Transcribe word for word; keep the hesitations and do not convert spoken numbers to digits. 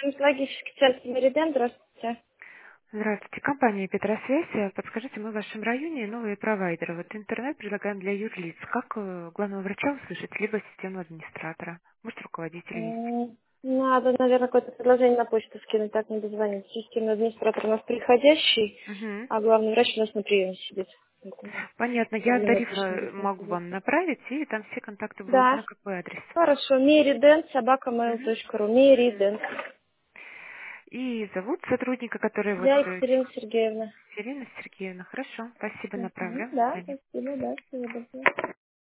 Стоматологический центр Мериден, здравствуйте. Здравствуйте, компания Петросвязь. Э, Подскажите, мы в вашем районе новые провайдеры. Вот интернет предлагаем для юрлиц. Как э, главного врача услышать, либо систему администратора? Может, руководитель есть? М, Надо, наверное, какое-то предложение на почту скинуть, так не дозвонить. Системный администратор у нас приходящий, Угу. а главный врач у нас на приеме сидит. Поэтому Понятно, я главный на тариф почту не э, будет могу вам находиться. направить, и там все контакты будут Да, на какой адрес. хорошо. Мериден, собака mail Мгм. точка ру. Мериден. И зовут сотрудника, который вот Я э, Екатерина Сергеевна. Ирина Сергеевна. Хорошо, спасибо, Мгм. направлю. До Да, свидания. спасибо, да, всего доброго.